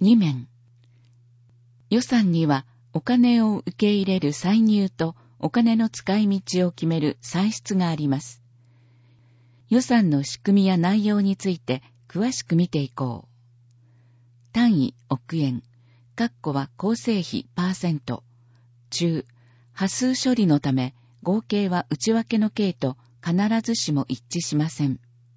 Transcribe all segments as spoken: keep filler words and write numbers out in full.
に面。予算にはお金を受け入れる歳入とお金の使い道を決める歳出があります。予算の仕組みや内容について詳しく見ていこう。単位億円、括弧は構成費パーセント、中、波数処理のため合計は内訳の計と必ずしも一致しません。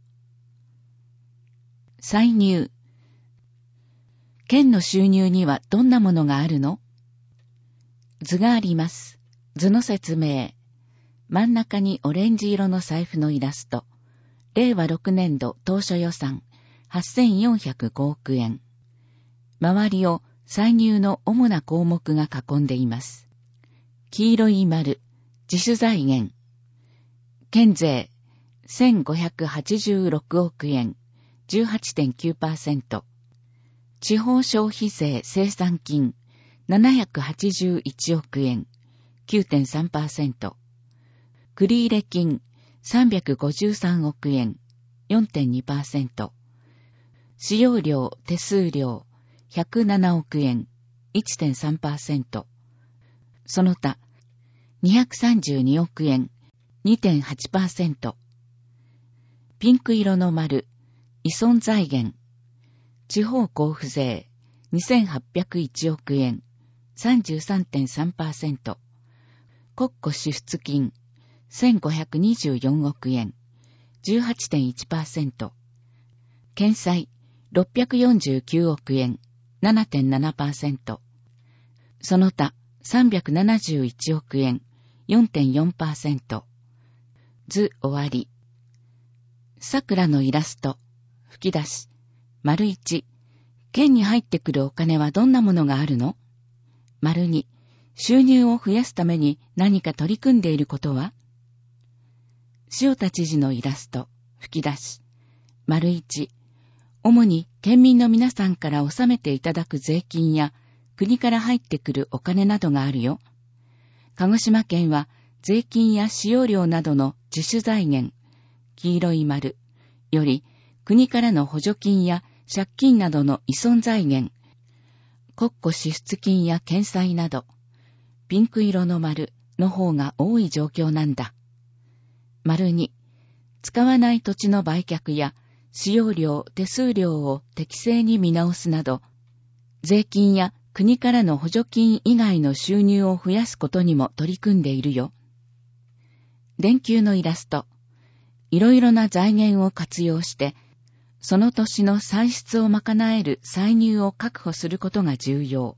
歳入。県の収入にはどんなものがあるの？図があります。図の説明。真ん中にオレンジ色の財布のイラスト。れいわろくねんど当初予算はっせんよんひゃくごおくえん。周りを歳入の主な項目が囲んでいます。黄色い丸、自主財源。県税、せんごひゃくはちじゅうろくおくえん、じゅうはちてんきゅうパーセント。地方消費税生産金、ななひゃくはちじゅういちおくえん、きゅうてんさんパーセント。繰入金、さんびゃくごじゅうさんおくえん、よんてんにパーセント。使用料、手数料、ひゃくななおくえん、いってんさんパーセント。その他、にひゃくさんじゅうにおくえん、にてんはちパーセント。ピンク色の丸、依存財源。地方交付税、にせんはっぴゃくいちおくえん、さんじゅうさんてんさんパーセント。国庫支出金、せんごひゃくにじゅうよんおくえん、じゅうはちてんいちパーセント。県債、ろっぴゃくよんじゅうきゅうおくえん、ななてんななパーセント。その他、さんびゃくななじゅういちおくえん、よんてんよんパーセント。図終わり。桜のイラスト、吹き出し。丸いち、県に入ってくるお金はどんなものがあるの？丸に、収入を増やすために何か取り組んでいることは？塩田知事のイラスト、吹き出し。丸いち、主に県民の皆さんから納めていただく税金や国から入ってくるお金などがあるよ。鹿児島県は税金や使用料などの自主財源、黄色い丸、より国からの補助金や借金などの依存財源、国庫支出金や県債など、ピンク色の丸の方が多い状況なんだ。丸に、使わない土地の売却や使用料、手数料を適正に見直すなど、税金や国からの補助金以外の収入を増やすことにも取り組んでいるよ。電球のイラスト、いろいろな財源を活用して、その年の歳出を賄える歳入を確保することが重要。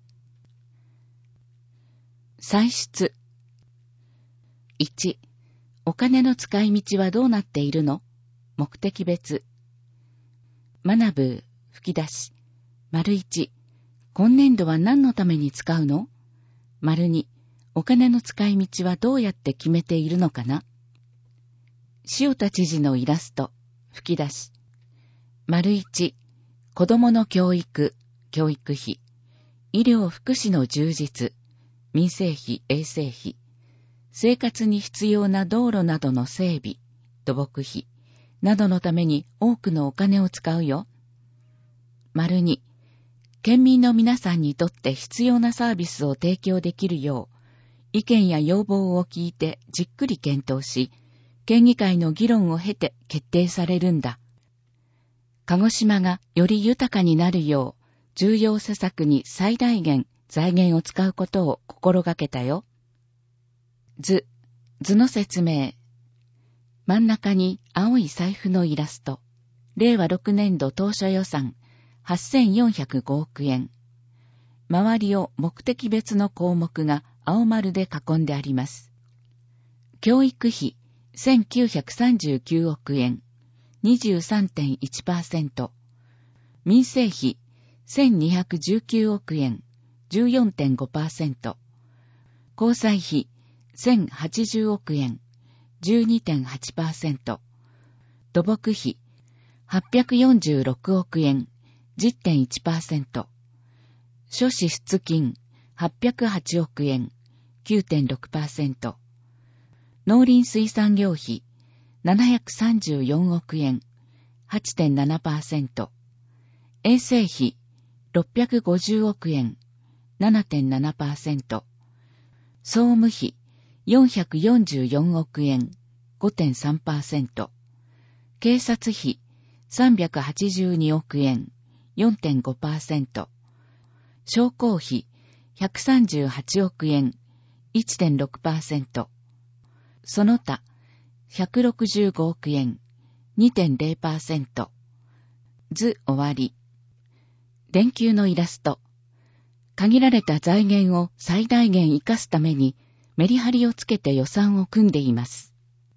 歳出。いち、お金の使い道はどうなっているの？目的別。学ぶ、吹き出し。丸いち、今年度は何のために使うの？丸に、お金の使い道はどうやって決めているのかな？塩田知事のイラスト、吹き出し。丸一、子供の教育、教育費、医療福祉の充実、民生費、衛生費、生活に必要な道路などの整備、土木費、などのために多くのお金を使うよ。丸二、県民の皆さんにとって必要なサービスを提供できるよう、意見や要望を聞いてじっくり検討し、県議会の議論を経て決定されるんだ。鹿児島がより豊かになるよう、重要施策に最大限財源を使うことを心がけたよ。図、図の説明。真ん中に青い財布のイラスト。れいわろくねんど当初予算はっせんよんひゃくごおくえん。周りを目的別の項目が青丸で囲んであります。教育費せんきゅうひゃくさんじゅうきゅうおくえん。にじゅうさんてんいちパーセント。民生費せんにひゃくじゅうきゅうおくえん。じゅうよんてんごパーセント。交際費せんはちじゅうおくえん。じゅうにてんはちパーセント。土木費はっぴゃくよんじゅうろくおくえん。じゅってんいちパーセント。諸支出金はっぴゃくはちおくえん。きゅうてんろくパーセント。農林水産業費ななひゃくさんじゅうよんおくえん。はちてんななパーセント。衛生費ろっぴゃくごじゅうおくえん、ななてんななパーセント。総務費、よんひゃくよんじゅうよんおくえん、ごてんさんパーセント。警察費、さんびゃくはちじゅうにおくえん、よんてんごパーセント。商工費、ひゃくさんじゅうはちおくえん、いってんろくパーセント。その他、ひゃくろくじゅうごおくえん、にてんゼロパーセント。図終わり。電球のイラスト。限られた財源を最大限活かすためにメリハリをつけて予算を組んでいます。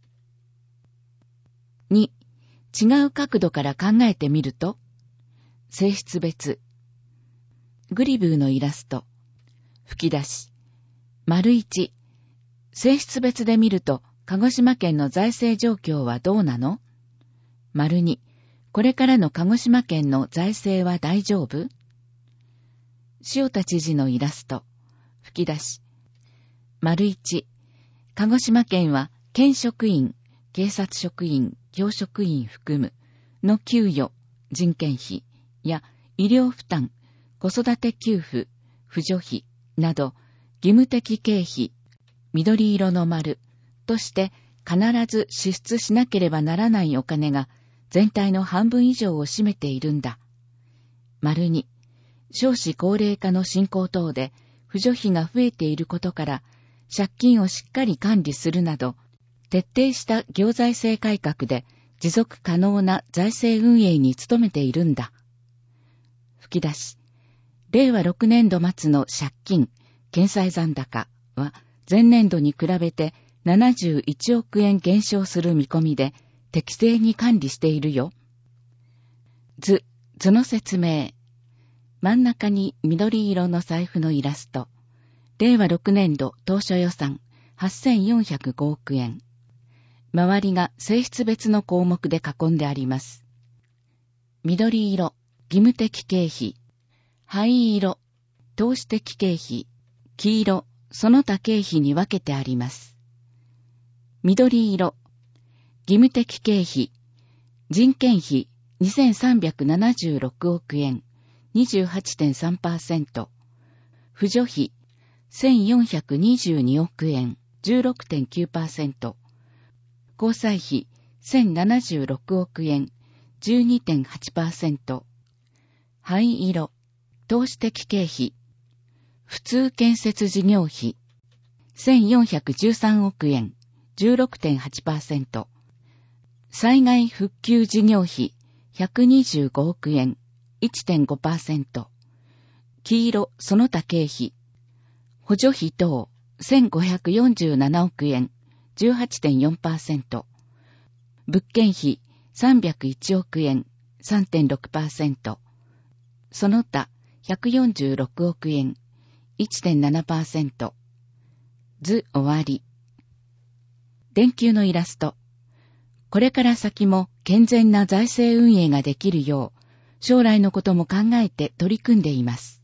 に、違う角度から考えてみると、性質別。グリブーのイラスト。吹き出し。丸一、性質別で見ると鹿児島県の財政状況はどうなの？丸二、これからの鹿児島県の財政は大丈夫？塩田知事のイラスト。吹き出し。丸一、鹿児島県は県職員、警察職員、教職員含むの給与、人件費や医療負担、子育て給付、扶助費など義務的経費、緑色の丸として必ず支出しなければならないお金が全体の半分以上を占めているんだ。丸に、少子高齢化の進行等で扶助費が増えていることから借金をしっかり管理するなど徹底した行財政改革で持続可能な財政運営に努めているんだ。吹き出し。れいわろくねんど末の借金、検済残高は前年度に比べてななじゅういちおくえん減少する見込みで適正に管理しているよ。図、図の説明。真ん中に緑色の財布のイラスト。れいわろくねんど当初予算はっせんよんひゃくごおくえん。周りが性質別の項目で囲んであります。緑色、義務的経費。灰色、投資的経費。黄色、その他経費に分けてあります。緑色、義務的経費。人件費にせんさんびゃくななじゅうろくおくえん。にじゅうはちてんさんパーセント。扶助費、せんよんひゃくにじゅうにおくえん、じゅうろくてんきゅうパーセント。交際費、せんななじゅうろくおくえん、じゅうにてんはちパーセント。灰色、投資的経費。普通建設事業費、せんよんひゃくじゅうさんおくえん、じゅうろくてんはちパーセント。災害復旧事業費、ひゃくにじゅうごおくえん、いってんごパーセント。黄色、その他経費。補助費等、せんごひゃくよんじゅうななおくえん、じゅうはちてんよんパーセント。物件費、さんびゃくいちおくえん、さんてんろくパーセント。その他、ひゃくよんじゅうろくおくえん、いってんななパーセント。図終わり。電球のイラスト。これから先も健全な財政運営ができるよう、将来のことも考えて取り組んでいます。